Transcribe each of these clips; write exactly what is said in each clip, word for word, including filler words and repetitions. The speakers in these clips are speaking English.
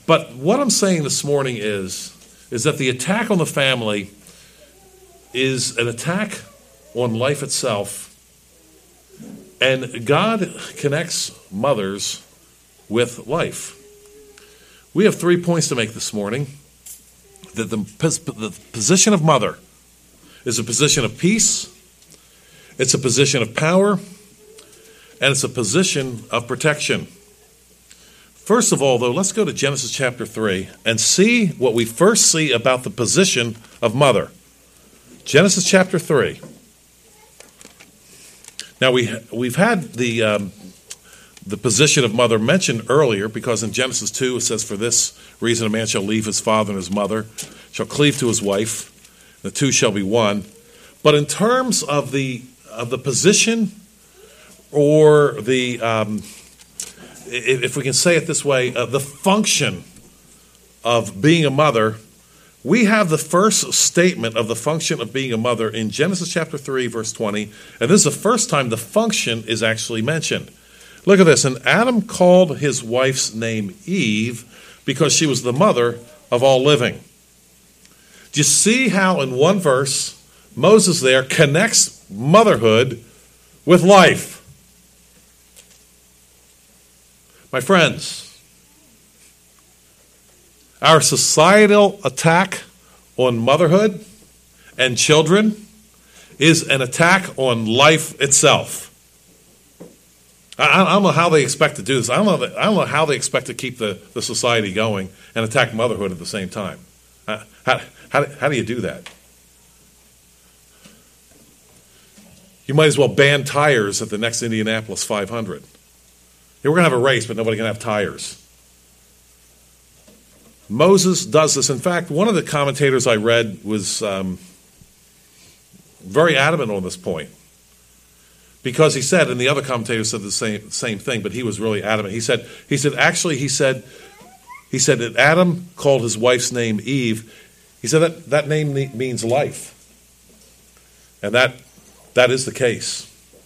But what I'm saying this morning is, is that the attack on the family is an attack on life itself. And God connects mothers with life. We have three points to make this morning. That the, the position of mother is a position of peace, it's a position of power, and it's a position of protection. First of all, though, let's go to Genesis chapter three and see what we first see about the position of mother. Genesis chapter three. Now, we, we've had the, um, the position of mother mentioned earlier, because in Genesis two it says, "For this reason a man shall leave his father and his mother, shall cleave to his wife, the two shall be one." But in terms of the, of the position, or the, um, if we can say it this way, uh, the function of being a mother, we have the first statement of the function of being a mother in Genesis chapter three, verse twenty, and this is the first time the function is actually mentioned. Look at this. "And Adam called his wife's name Eve, because she was the mother of all living." Do you see how in one verse Moses there connects motherhood with life? My friends, our societal attack on motherhood and children is an attack on life itself. I, I don't know how they expect to do this. I don't know, that, I don't know how they expect to keep the, the society going and attack motherhood at the same time. How, how, how, how do you do that? You might as well ban tires at the next Indianapolis five hundred. Yeah, we're going to have a race, but nobody can have tires. Moses does this. In fact, one of the commentators I read was um, very adamant on this point, because he said, and the other commentator said the same same thing, but he was really adamant. He said, he said, actually, he said, he said that Adam called his wife's name Eve. He said that that name means life, and that that is the case.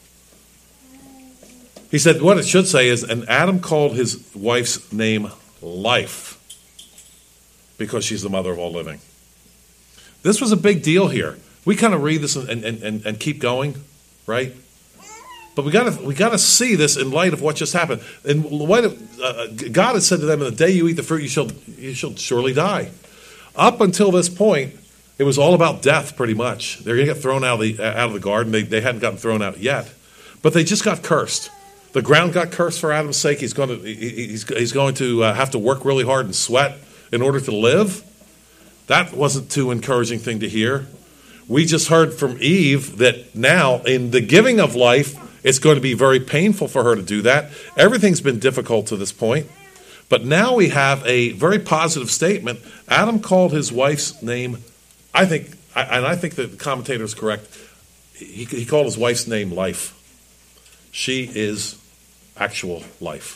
He said what it should say is, and Adam called his wife's name life, because she's the mother of all living. This was a big deal here. We kind of read this and, and, and, and keep going, right? But we got to we got to see this in light of what just happened. And light of, uh, God had said to them, "In the day you eat the fruit, you shall you shall surely die." Up until this point, it was all about death, pretty much. They're going to get thrown out of the out of the garden. They they hadn't gotten thrown out yet, but they just got cursed. The ground got cursed for Adam's sake. He's going to he's he's going to uh, have to work really hard and sweat in order to live. That wasn't too encouraging thing to hear. We just heard from Eve that now in the giving of life, it's going to be very painful for her to do that. Everything's been difficult to this point. But now we have a very positive statement. Adam called his wife's name, I think, and I think that the commentator is correct, he, he called his wife's name life. She is actual life.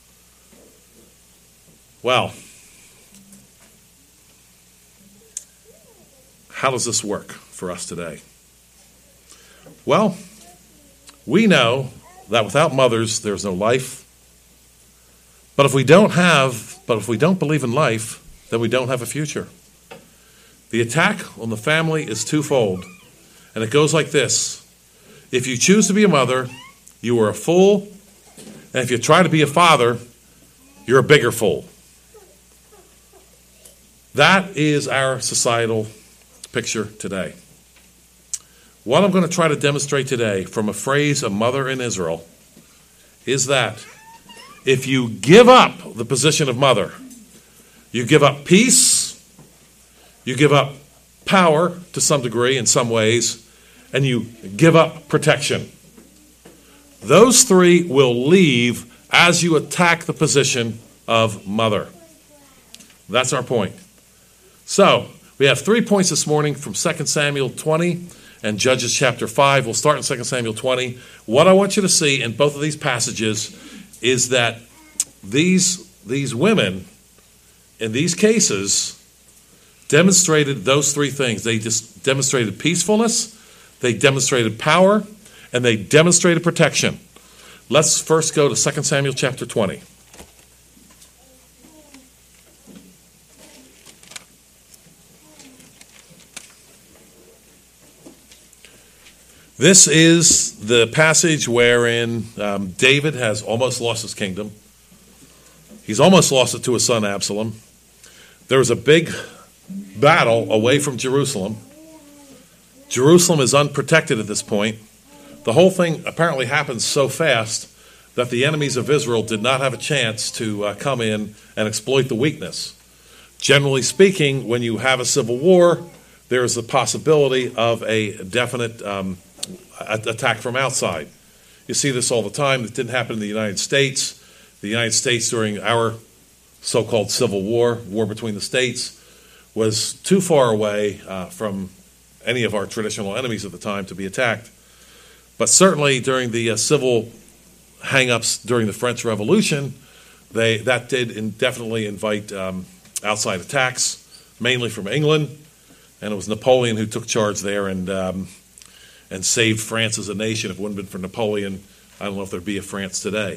Well, how does this work for us today? Well, we know that without mothers, there's no life. But if we don't have, but if we don't believe in life, then we don't have a future. The attack on the family is twofold, and it goes like this. If you choose to be a mother, you are a fool, and if you try to be a father, you're a bigger fool. That is our societal picture today. What I'm going to try to demonstrate today from a phrase, a mother in Israel, is that if you give up the position of mother, you give up peace, you give up power to some degree in some ways, and you give up protection. Those three will leave as you attack the position of mother. That's our point. So, we have three points this morning from Second Samuel twenty and Judges chapter five. We'll start in Second Samuel twenty. What I want you to see in both of these passages is that these, these women, in these cases, demonstrated those three things. They just demonstrated peacefulness, they demonstrated power, and they demonstrated protection. Let's first go to Second Samuel chapter twenty. This is the passage wherein um, David has almost lost his kingdom. He's almost lost it to his son Absalom. There was a big battle away from Jerusalem. Jerusalem is unprotected at this point. The whole thing apparently happened so fast that the enemies of Israel did not have a chance to uh, come in and exploit the weakness. Generally speaking, when you have a civil war, there is the possibility of a definite um, attack from outside. You see this all the time. It didn't happen in the United States. The United States during our so-called Civil War, war between the states, was too far away uh, from any of our traditional enemies at the time to be attacked. But certainly during the uh, civil hang-ups during the French Revolution, they that did in, definitely invite um, outside attacks, mainly from England, and it was Napoleon who took charge there and um, and saved France as a nation. If it wouldn't have been for Napoleon, I don't know if there'd be a France today.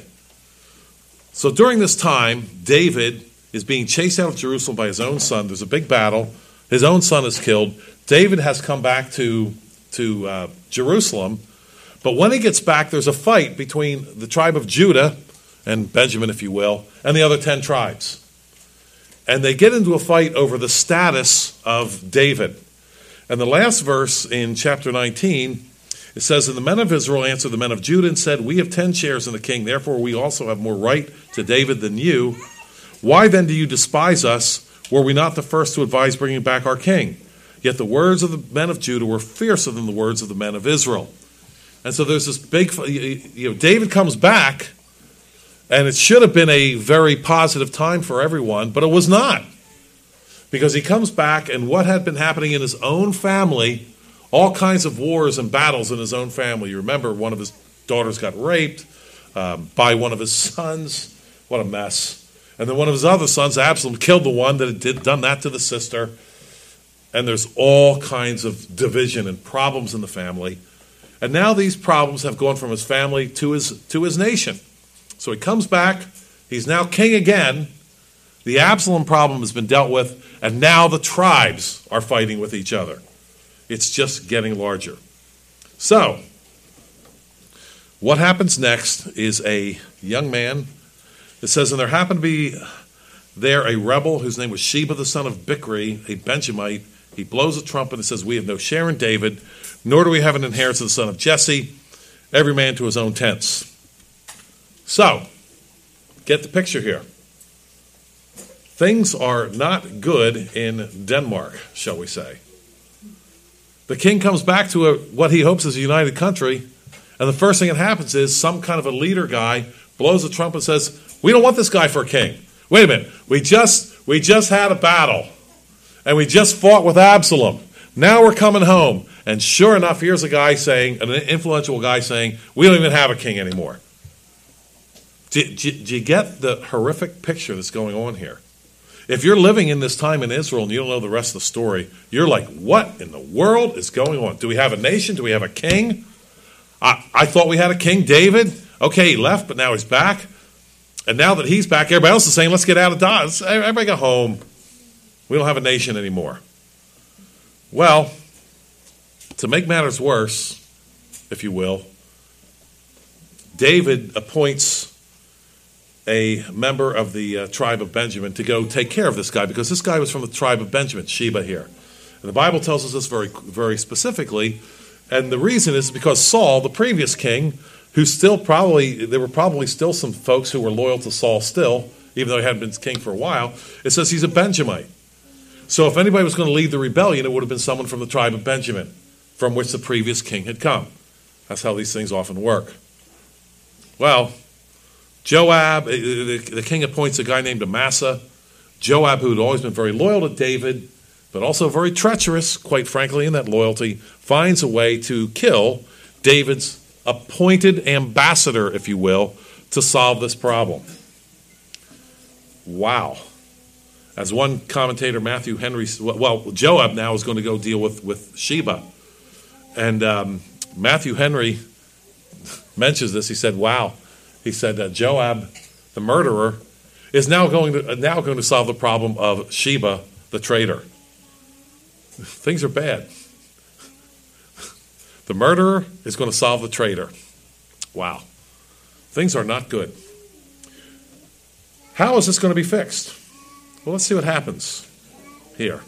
So during this time, David is being chased out of Jerusalem by his own son. There's a big battle. His own son is killed. David has come back to, to uh, Jerusalem. But when he gets back, there's a fight between the tribe of Judah, and Benjamin, if you will, and the other ten tribes. And they get into a fight over the status of David. And the last verse in chapter nineteen, it says, "And the men of Israel answered the men of Judah and said, We have ten shares in the king, therefore we also have more right to David than you. Why then do you despise us? Were we not the first to advise bringing back our king? Yet the words of the men of Judah were fiercer than the words of the men of Israel." And so there's this big, you know, David comes back, and it should have been a very positive time for everyone, but it was not. Because he comes back, and what had been happening in his own family, all kinds of wars and battles in his own family. You remember one of his daughters got raped um, by one of his sons. What a mess. And then one of his other sons, Absalom, killed the one that had did, done that to the sister. And there's all kinds of division and problems in the family. And now these problems have gone from his family to his to his nation. So he comes back. He's now king again. The Absalom problem has been dealt with, and now the tribes are fighting with each other. It's just getting larger. So, what happens next is a young man. It says, "And there happened to be there a rebel whose name was Sheba, the son of Bichri, a Benjamite. He blows a trumpet and says, We have no share in David, nor do we have an inheritance of the son of Jesse, every man to his own tents." So, get the picture here. Things are not good in Denmark, shall we say. The king comes back to a, what he hopes is a united country, and the first thing that happens is some kind of a leader guy blows a trumpet and says, "We don't want this guy for a king. Wait a minute, we just we just had a battle, and we just fought with Absalom. Now we're coming home." And sure enough, here's a guy saying, an influential guy saying, "We don't even have a king anymore." Do, do, do you get the horrific picture that's going on here? If you're living in this time in Israel and you don't know the rest of the story, you're like, what in the world is going on? Do we have a nation? Do we have a king? I, I thought we had a king, David. Okay, he left, but now he's back. And now that he's back, everybody else is saying, let's get out of Dodge. Everybody go home. We don't have a nation anymore. Well, to make matters worse, if you will, David appoints a member of the uh, tribe of Benjamin to go take care of this guy, because this guy was from the tribe of Benjamin, Sheba here. And the Bible tells us this very, very specifically, and the reason is because Saul, the previous king, who still probably, there were probably still some folks who were loyal to Saul still, even though he hadn't been king for a while, it says he's a Benjamite. So if anybody was going to lead the rebellion, it would have been someone from the tribe of Benjamin, from which the previous king had come. That's how these things often work. Well, Joab, the king appoints a guy named Amasa. Joab, who had always been very loyal to David, but also very treacherous, quite frankly, in that loyalty, finds a way to kill David's appointed ambassador, if you will, to solve this problem. Wow. As one commentator, Matthew Henry, well, Joab now is going to go deal with, with Sheba. And um, Matthew Henry mentions this. He said, wow. He said that Joab, the murderer, is now going to now going to solve the problem of Sheba, the traitor. Things are bad. The murderer is going to solve the traitor. Wow. Things are not good. How is this going to be fixed? Well, let's see what happens here.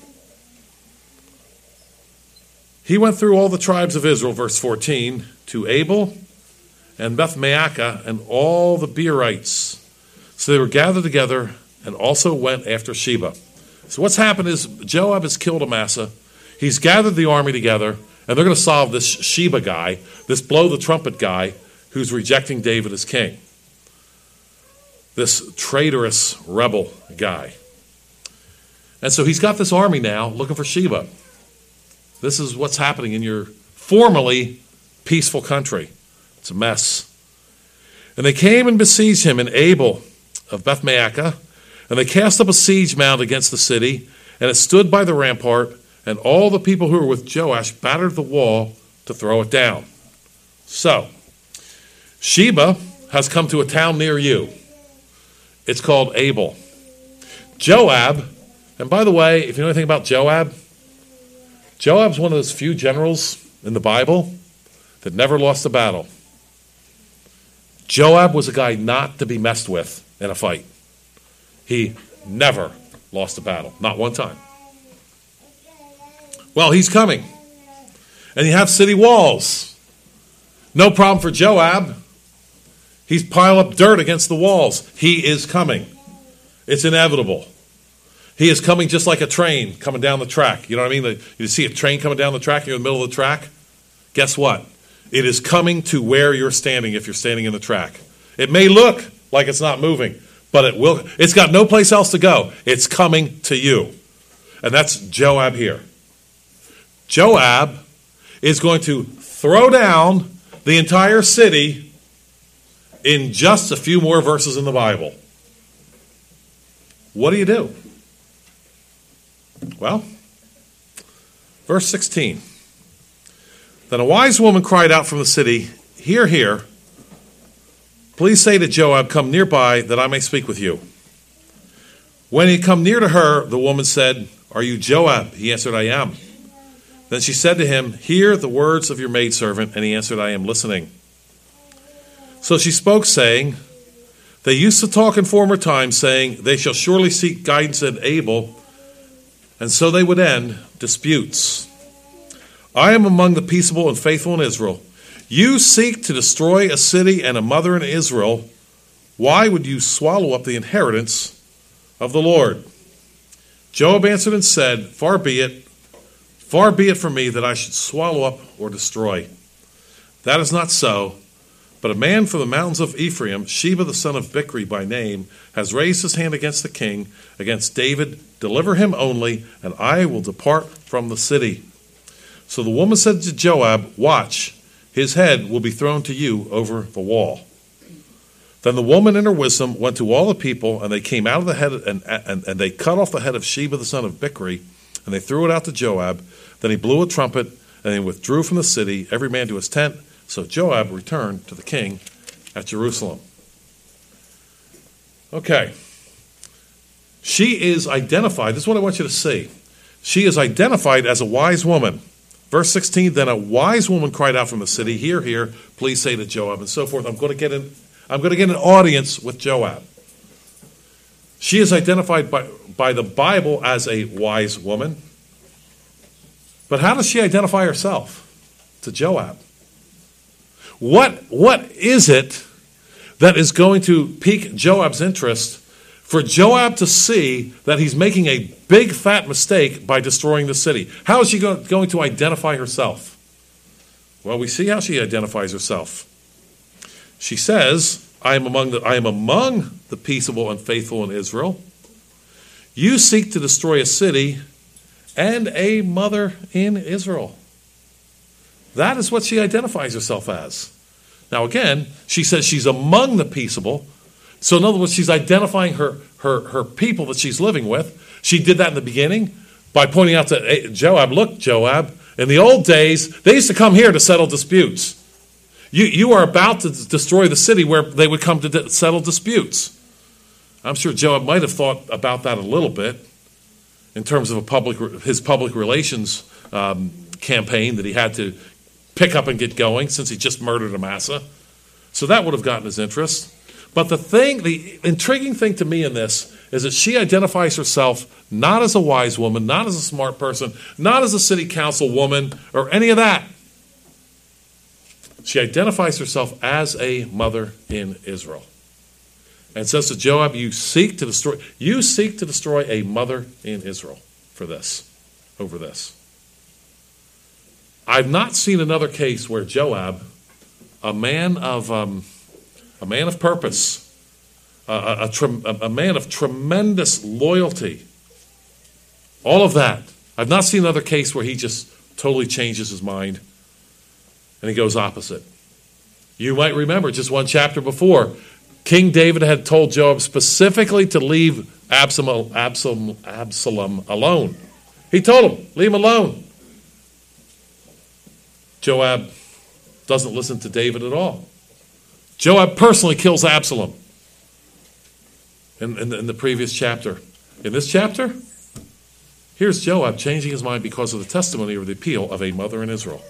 He went through all the tribes of Israel, verse fourteen, to Abel and Beth-maachah and all the Beerites. So they were gathered together and also went after Sheba. So what's happened is Joab has killed Amasa. He's gathered the army together, and they're going to solve this Sheba guy, this blow the trumpet guy, who's rejecting David as king. This traitorous rebel guy. And so he's got this army now looking for Sheba. This is what's happening in your formerly peaceful country. It's a mess. And they came and besieged him in Abel of Beth-maachah, and they cast up a siege mound against the city, and it stood by the rampart, and all the people who were with Joash battered the wall to throw it down. So, Sheba has come to a town near you. It's called Abel. Joab, and by the way, if you know anything about Joab, Joab's one of those few generals in the Bible that never lost a battle. Joab was a guy not to be messed with in a fight. He never lost a battle, not one time. Well, he's coming. And you have city walls. No problem for Joab. He's piling up dirt against the walls. He is coming. It's inevitable. He is coming just like a train coming down the track. You know what I mean? You see a train coming down the track, you're in the middle of the track. Guess what? It is coming to where you're standing if you're standing in the track. It may look like it's not moving, but it will. It's got no place else to go. It's coming to you. And that's Joab here. Joab is going to throw down the entire city in just a few more verses in the Bible. What do you do? Well, verse sixteen. Then a wise woman cried out from the city, "Hear, hear. Please say to Joab, 'Come nearby, that I may speak with you.' When he had come near to her, the woman said, 'Are you Joab?' He answered, 'I am.' Then she said to him, 'Hear the words of your maidservant.' And he answered, 'I am listening.' So she spoke, saying, 'They used to talk in former times, saying, They shall surely seek guidance at Abel, and so they would end disputes. I am among the peaceable and faithful in Israel. You seek to destroy a city and a mother in Israel. Why would you swallow up the inheritance of the Lord?' Joab answered and said, 'Far be it, far be it from me that I should swallow up or destroy. That is not so. But a man from the mountains of Ephraim, Sheba the son of Bichri by name, has raised his hand against the king, against David. Deliver him only, and I will depart from the city.' So the woman said to Joab, 'Watch, his head will be thrown to you over the wall.' Then the woman in her wisdom went to all the people, and they came out of the head, and, and, and they cut off the head of Sheba the son of Bichri, and they threw it out to Joab. Then he blew a trumpet, and they withdrew from the city, every man to his tent. So Joab returned to the king at Jerusalem." Okay. She is identified. This is what I want you to see. She is identified as a wise woman. Verse sixteen, then a wise woman cried out from the city, "Hear, hear, please say to Joab," and so forth. I'm going to get an, I'm going to get an audience with Joab. She is identified by, by the Bible as a wise woman. But how does she identify herself to Joab? What, what is it that is going to pique Joab's interest for Joab to see that he's making a big fat mistake by destroying the city? How is she go, going to identify herself? Well, we see how she identifies herself. She says, I am among the, I am among the peaceable and faithful in Israel. You seek to destroy a city and a mother in Israel. That is what she identifies herself as. Now again, she says she's among the peaceable. So in other words, she's identifying her, her, her people that she's living with. She did that in the beginning by pointing out to Joab, look, Joab, in the old days, they used to come here to settle disputes. You, you are about to destroy the city where they would come to settle disputes. I'm sure Joab might have thought about that a little bit in terms of a public, his public relations um, campaign that he had to pick up and get going since he just murdered Amasa. So that would have gotten his interest. But the thing, the intriguing thing to me in this is that she identifies herself not as a wise woman, not as a smart person, not as a city council woman, or any of that. She identifies herself as a mother in Israel. And says to Joab, you seek to destroy, you seek to destroy a mother in Israel for this, over this. I've not seen another case where Joab, a man of um, a man of purpose, a, a, a, a man of tremendous loyalty, all of that. I've not seen another case where he just totally changes his mind and he goes opposite. You might remember just one chapter before, King David had told Joab specifically to leave Absalom, Absalom, Absalom alone. He told him, leave him alone. Joab doesn't listen to David at all. Joab personally kills Absalom in, in, the, in the previous chapter. In this chapter, here's Joab changing his mind because of the testimony or the appeal of a mother in Israel.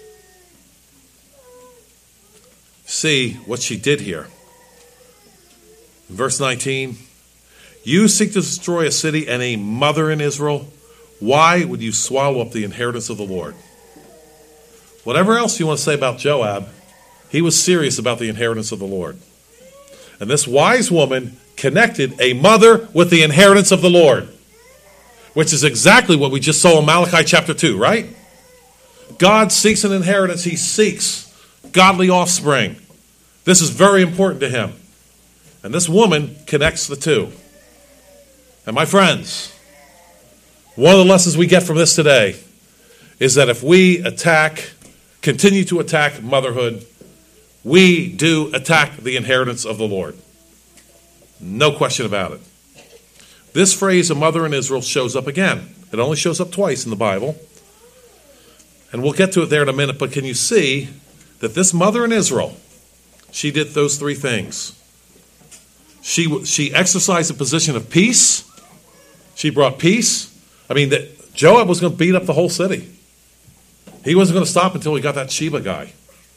See what she did here. In verse nineteen, you seek to destroy a city and a mother in Israel. Why would you swallow up the inheritance of the Lord? Whatever else you want to say about Joab, he was serious about the inheritance of the Lord. And this wise woman connected a mother with the inheritance of the Lord, which is exactly what we just saw in Malachi chapter two, right? God seeks an inheritance. He seeks godly offspring. This is very important to him. And this woman connects the two. And my friends, one of the lessons we get from this today is that if we attack, continue to attack motherhood, we do attack the inheritance of the Lord. No question about it. This phrase, a mother in Israel, shows up again. It only shows up twice in the Bible. And we'll get to it there in a minute, but can you see that this mother in Israel, she did those three things. She, she exercised a position of peace. She brought peace. I mean, that Joab was going to beat up the whole city. He wasn't going to stop until he got that Sheba guy.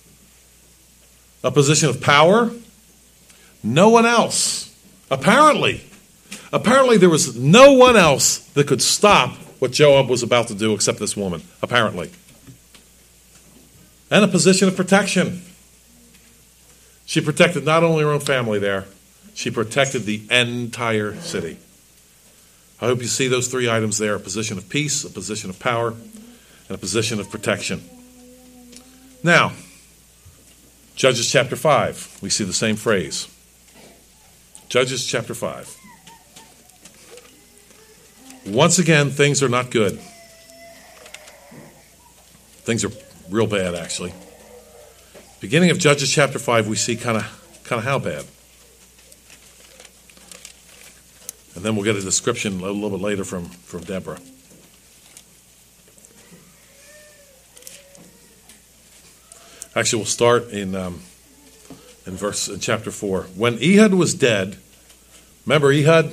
A position of power. No one else. Apparently. Apparently there was no one else that could stop what Joab was about to do except this woman. Apparently. And a position of protection. She protected not only her own family there, she protected the entire city. I hope you see those three items there: a position of peace, a position of power, and a position of protection. Now, Judges chapter five, we see the same phrase. Judges chapter five. Once again, things are not good. Things are real bad, actually. Beginning of Judges chapter five, we see kind of kind of how bad. And then we'll get a description a little bit later from, from Deborah. Actually, we'll start in um, in verse in chapter four. When Ehud was dead, remember Ehud?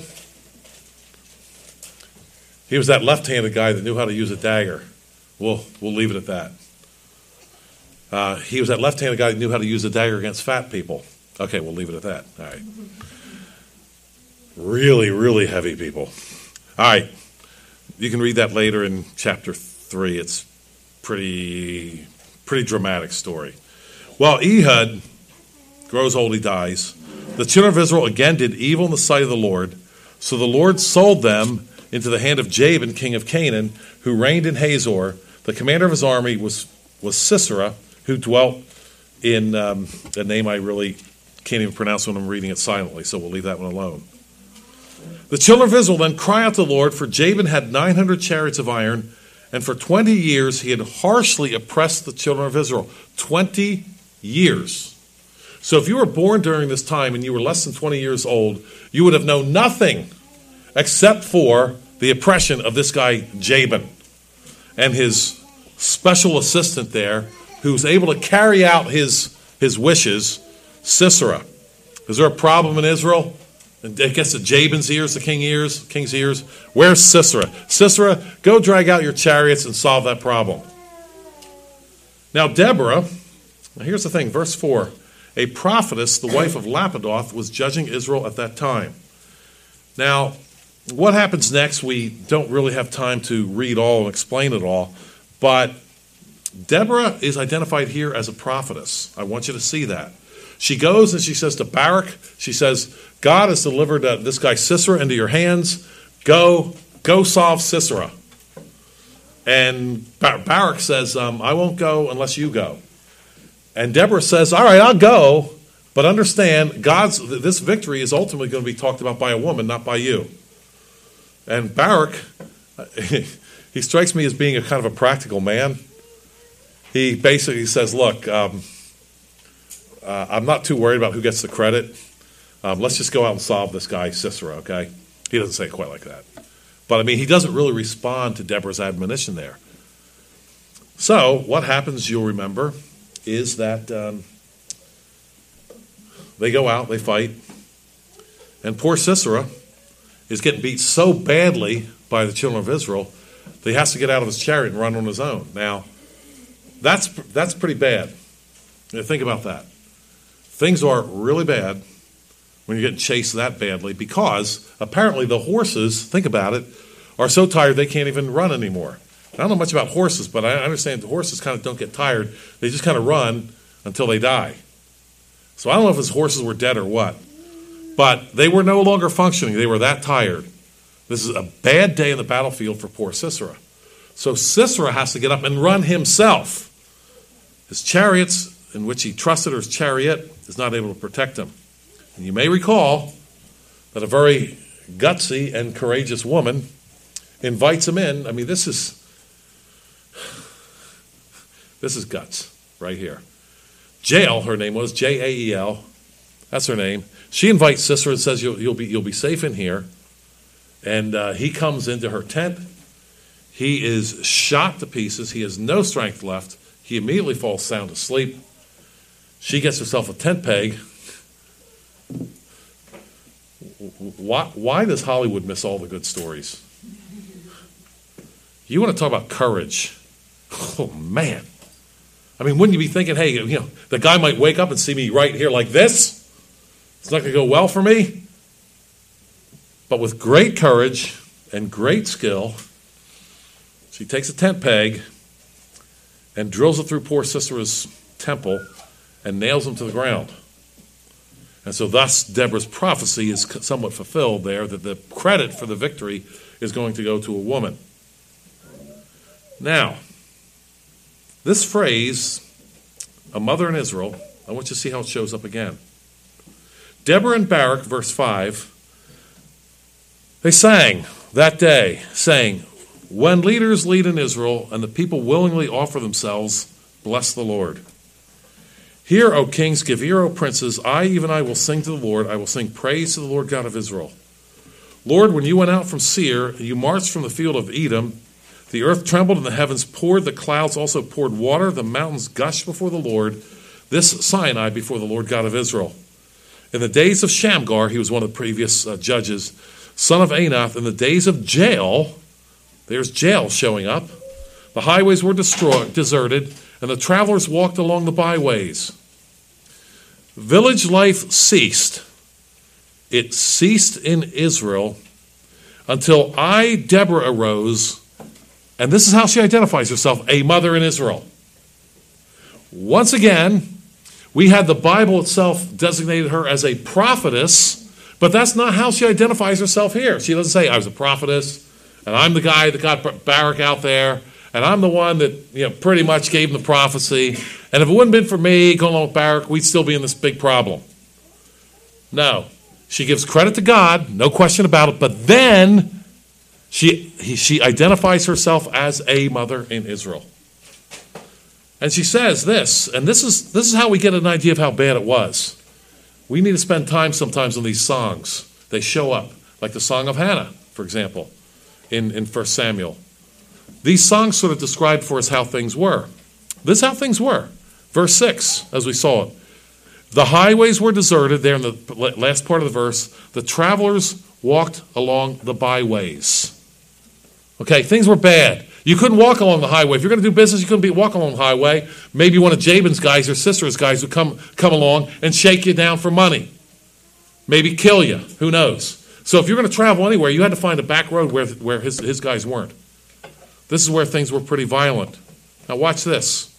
He was that left-handed guy that knew how to use a dagger. We'll we'll leave it at that. Uh, he was that left-handed guy that knew how to use a dagger against fat people. Okay, we'll leave it at that. All right. Really, really heavy people. All right. You can read that later in chapter three. It's pretty, pretty dramatic story. Well, Ehud grows old, he dies. The children of Israel again did evil in the sight of the Lord. So the Lord sold them into the hand of Jabin, king of Canaan, who reigned in Hazor. The commander of his army was, was Sisera, who dwelt in um, a name I really can't even pronounce when I'm reading it silently, so we'll leave that one alone. The children of Israel then cry out to the Lord, for Jabin had nine hundred chariots of iron, and for twenty years he had harshly oppressed the children of Israel. twenty years. So if you were born during this time and you were less than twenty years old, you would have known nothing except for the oppression of this guy Jabin and his special assistant there, who was able to carry out his, his wishes, Sisera. Is there a problem in Israel? It gets to Jabin's ears, the king ears, king's ears. Where's Sisera? Sisera, go drag out your chariots and solve that problem. Now Deborah, now here's the thing, verse four. A prophetess, the wife of Lapidoth, was judging Israel at that time. Now, what happens next, we don't really have time to read all and explain it all, but Deborah is identified here as a prophetess. I want you to see that. She goes and she says to Barak, she says, God has delivered uh, this guy Sisera into your hands. Go, go solve Sisera. And Bar- Barak says, um, I won't go unless you go. And Deborah says, all right, I'll go, but understand, God's this victory is ultimately going to be talked about by a woman, not by you. And Barak, he strikes me as being a kind of a practical man. He basically says, look, um, uh, I'm not too worried about who gets the credit. Um, let's just go out and solve this guy, Sisera, okay? He doesn't say it quite like that. But, I mean, he doesn't really respond to Deborah's admonition there. So, what happens, you'll remember, is that um, they go out, they fight, and poor Sisera is getting beat so badly by the children of Israel that he has to get out of his chariot and run on his own. Now, that's that's pretty bad. You know, think about that. Things are really bad when you're getting chased that badly because apparently the horses, think about it, are so tired they can't even run anymore. I don't know much about horses, but I understand the horses kind of don't get tired. They just kind of run until they die. So I don't know if his horses were dead or what. But they were no longer functioning. They were that tired. This is a bad day in the battlefield for poor Sisera. So Sisera has to get up and run himself. His chariots, in which he trusted, or his chariot, is not able to protect him. And you may recall that a very gutsy and courageous woman invites him in. I mean, this is this is guts right here. Jael, her name was, J A E L. That's her name. She invites Sisera and says, you'll, you'll, be, you'll be safe in here. And uh, he comes into her tent. He is shot to pieces. He has no strength left. He immediately falls sound asleep. She gets herself a tent peg. Why, why does Hollywood miss all the good stories? You want to talk about courage. Oh, man. I mean, wouldn't you be thinking, hey, you know, the guy might wake up and see me right here like this? It's not going to go well for me. But with great courage and great skill, she takes a tent peg and drills it through poor Sisera's temple and nails him to the ground. And so thus Deborah's prophecy is somewhat fulfilled there, that the credit for the victory is going to go to a woman. Now, this phrase, a mother in Israel, I want you to see how it shows up again. Deborah and Barak, verse five, they sang that day, saying, when leaders lead in Israel and the people willingly offer themselves, bless the Lord. Hear, O kings, give ear, O princes, I, even I, will sing to the Lord. I will sing praise to the Lord God of Israel. Lord, when you went out from Seir, you marched from the field of Edom. The earth trembled and the heavens poured. The clouds also poured water. The mountains gushed before the Lord. This Sinai before the Lord God of Israel. In the days of Shamgar, he was one of the previous uh, judges, son of Anath, in the days of Jael, there's Jael showing up. The highways were destroyed, deserted, and the travelers walked along the byways. Village life ceased. It ceased in Israel until I, Deborah, arose, and this is how she identifies herself, a mother in Israel. Once again, we had the Bible itself designated her as a prophetess, but that's not how she identifies herself here. She doesn't say, I was a prophetess, and I'm the guy that got Barak out there, and I'm the one that, you know, pretty much gave him the prophecy. And if it wouldn't have been for me going along with Barak, we'd still be in this big problem. No. She gives credit to God, no question about it, but then she, he, she identifies herself as a mother in Israel. And she says this, and this is, this is how we get an idea of how bad it was. We need to spend time sometimes on these songs. They show up, like the Song of Hannah, for example, in, in First Samuel. These songs sort of describe for us how things were. This is how things were. Verse six, as we saw it. The highways were deserted, there in the last part of the verse. The travelers walked along the byways. Okay, things were bad. You couldn't walk along the highway. If you're going to do business, you couldn't be walk along the highway. Maybe one of Jabin's guys or Sisera's guys would come, come along and shake you down for money. Maybe kill you. Who knows? So if you're going to travel anywhere, you had to find a back road where, where his, his guys weren't. This is where things were pretty violent. Now watch this.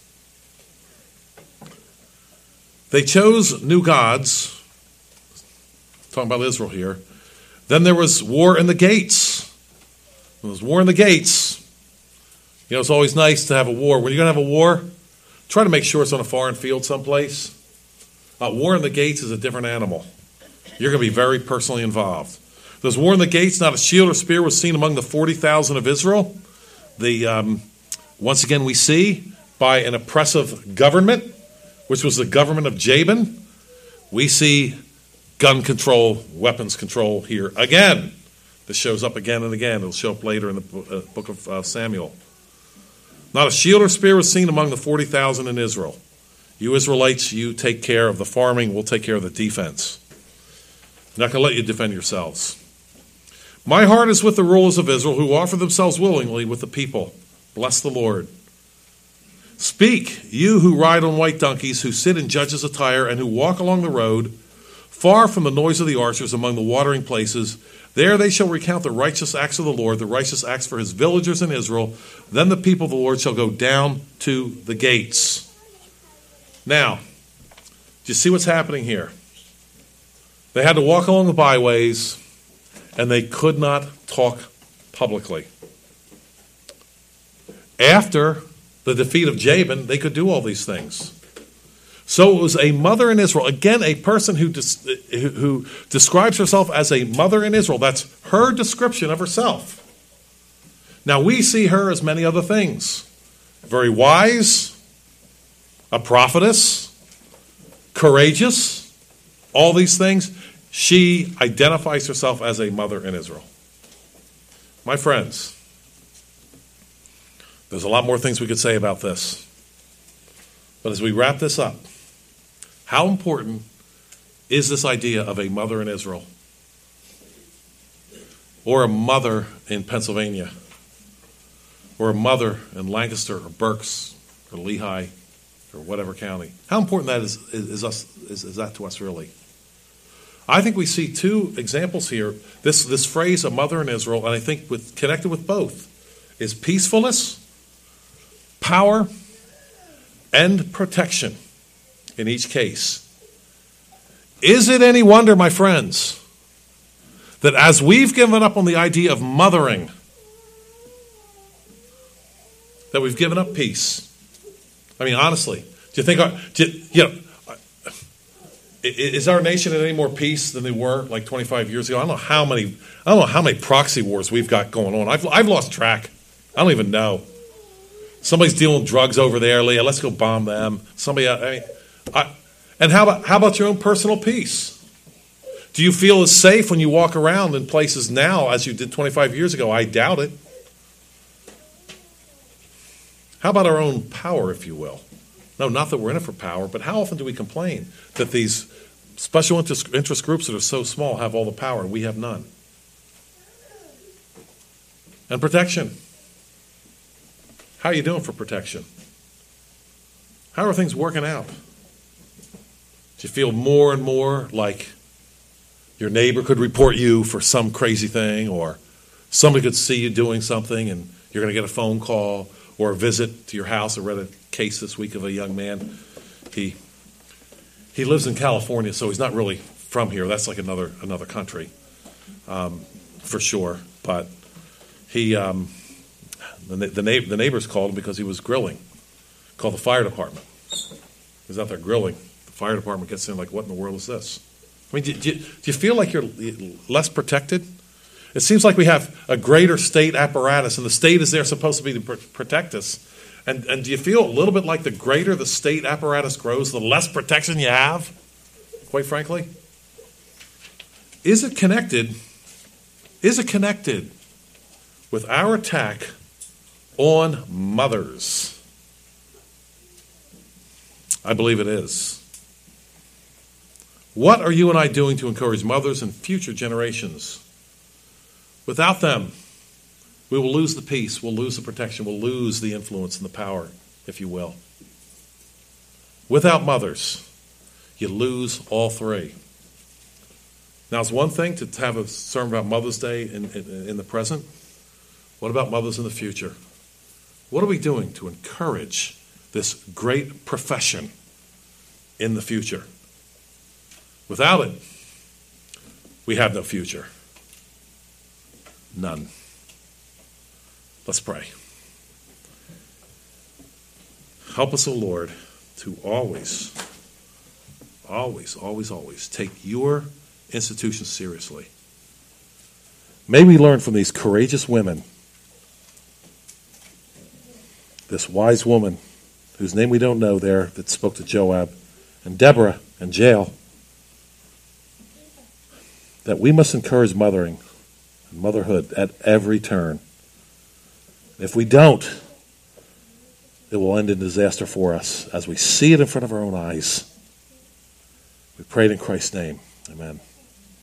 They chose new gods. Talking about Israel here. Then there was war in the gates. There was war in the gates. You know, it's always nice to have a war. When you're going to have a war, try to make sure it's on a foreign field someplace. Uh, war in the gates is a different animal. You're going to be very personally involved. There's war in the gates. Not a shield or spear was seen among the forty thousand of Israel. The um, once again we see by an oppressive government, which was the government of Jabin. We see gun control, weapons control here again. This shows up again and again. It'll show up later in the book of uh, Samuel. Not a shield or spear was seen among the forty thousand in Israel. You Israelites, you take care of the farming. We'll take care of the defense. I'm not going to let you defend yourselves. My heart is with the rulers of Israel who offer themselves willingly with the people. Bless the Lord. Speak, you who ride on white donkeys, who sit in judges' attire, and who walk along the road, far from the noise of the archers among the watering places. There they shall recount the righteous acts of the Lord, the righteous acts for his villagers in Israel. Then the people of the Lord shall go down to the gates. Now, do you see what's happening here? They had to walk along the byways, and they could not talk publicly. After the defeat of Jabin, they could do all these things. So it was a mother in Israel. Again, a person who, des- who describes herself as a mother in Israel. That's her description of herself. Now, we see her as many other things. Very wise, a prophetess, courageous, all these things. She identifies herself as a mother in Israel. My friends, there's a lot more things we could say about this. But as we wrap this up, how important is this idea of a mother in Israel? Or a mother in Pennsylvania? Or a mother in Lancaster or Berks or Lehigh or whatever county? How important that is, is, is, us, is, is that to us really? I think we see two examples here. This, this phrase, a mother in Israel, and I think with, connected with both, is peacefulness, power, and protection in each case. Is it any wonder, my friends, that as we've given up on the idea of mothering, that we've given up peace? I mean, honestly, do you think, our, do you, you know, is our nation in any more peace than they were like twenty-five years ago? I don't know how many. I don't know how many proxy wars we've got going on. I've I've lost track. I don't even know. Somebody's dealing drugs over there, Leah. Let's go bomb them. Somebody. I mean, I, and how about how about your own personal peace? Do you feel as safe when you walk around in places now as you did twenty-five years ago? I doubt it. How about our own power, if you will? No, not that we're in it for power, but how often do we complain that these special interest, interest groups that are so small have all the power and we have none? And protection. How are you doing for protection? How are things working out? Do you feel more and more like your neighbor could report you for some crazy thing, or somebody could see you doing something and you're going to get a phone call or a visit to your house? I read a case this week of a young man. He he lives in California, so he's not really from here. That's like another another country, um, for sure. But he um, the the, na- the neighbors called him because he was grilling. Called the fire department. He was out there grilling. The fire department gets in like, what in the world is this? I mean, do, do, do you feel like you're less protected? It seems like we have a greater state apparatus, and the state is there supposed to be to pr- protect us. And, and do you feel a little bit like the greater the state apparatus grows, the less protection you have, quite frankly? Is it connected? Is it connected with our attack on mothers? I believe it is. What are you and I doing to encourage mothers and future generations? Without them, We will lose the peace, we'll lose the protection, we'll lose the influence and the power, if you will. Without mothers, you lose all three. Now, it's one thing to have a sermon about Mother's Day in, in, in the present. What about mothers in the future? What are we doing to encourage this great profession in the future? Without it, we have no future. None. Let's pray. Help us, O Lord, to always, always, always, always take your institution seriously. May we learn from these courageous women, this wise woman whose name we don't know there that spoke to Joab, and Deborah and Jael, that we must encourage mothering and motherhood at every turn. If we don't, it will end in disaster for us as we see it in front of our own eyes. We pray it in Christ's name. Amen.